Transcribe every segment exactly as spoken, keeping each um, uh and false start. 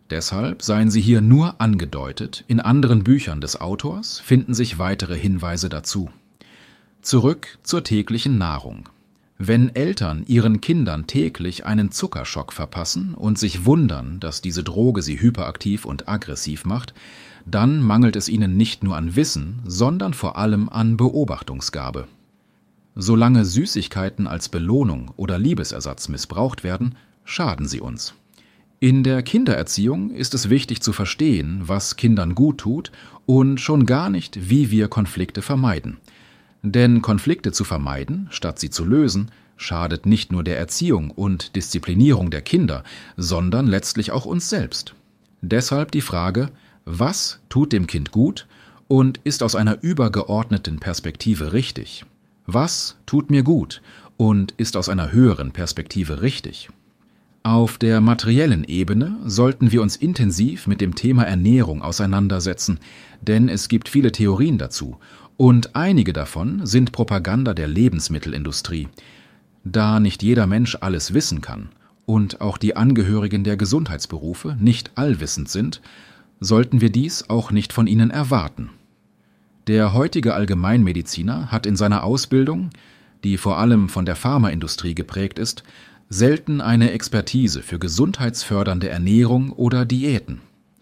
Deshalb seien sie hier nur angedeutet, in anderen Büchern des Autors finden sich weitere Hinweise dazu. Zurück zur täglichen Nahrung. Wenn Eltern ihren Kindern täglich einen Zuckerschock verpassen und sich wundern, dass diese Droge sie hyperaktiv und aggressiv macht, dann mangelt es ihnen nicht nur an Wissen, sondern vor allem an Beobachtungsgabe. Solange Süßigkeiten als Belohnung oder Liebesersatz missbraucht werden, schaden sie uns. In der Kindererziehung ist es wichtig zu verstehen, was Kindern gut tut und schon gar nicht, wie wir Konflikte vermeiden. Denn Konflikte zu vermeiden, statt sie zu lösen, schadet nicht nur der Erziehung und Disziplinierung der Kinder, sondern letztlich auch uns selbst. Deshalb die Frage, was tut dem Kind gut und ist aus einer übergeordneten Perspektive richtig? Was tut mir gut und ist aus einer höheren Perspektive richtig? Auf der materiellen Ebene sollten wir uns intensiv mit dem Thema Ernährung auseinandersetzen, denn es gibt viele Theorien dazu und einige davon sind Propaganda der Lebensmittelindustrie. Da nicht jeder Mensch alles wissen kann und auch die Angehörigen der Gesundheitsberufe nicht allwissend sind, sollten wir dies auch nicht von ihnen erwarten. Der heutige Allgemeinmediziner hat in seiner Ausbildung, die vor allem von der Pharmaindustrie geprägt ist, selten eine Expertise für gesundheitsfördernde Ernährung oder Diäten.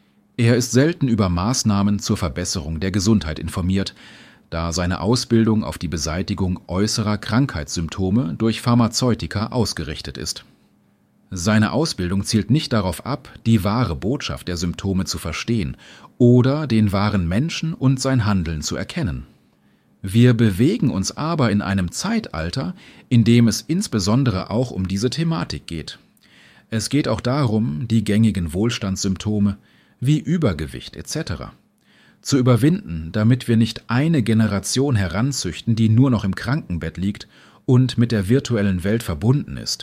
Er ist selten über Maßnahmen zur Verbesserung der Gesundheit informiert, da seine Ausbildung auf die Beseitigung äußerer Krankheitssymptome durch Pharmazeutika ausgerichtet ist. Seine Ausbildung zielt nicht darauf ab, die wahre Botschaft der Symptome zu verstehen oder den wahren Menschen und sein Handeln zu erkennen. Wir bewegen uns aber in einem Zeitalter, in dem es insbesondere auch um diese Thematik geht. Es geht auch darum, die gängigen Wohlstandssymptome wie Übergewicht et cetera zu überwinden, damit wir nicht eine Generation heranzüchten, die nur noch im Krankenbett liegt und mit der virtuellen Welt verbunden ist,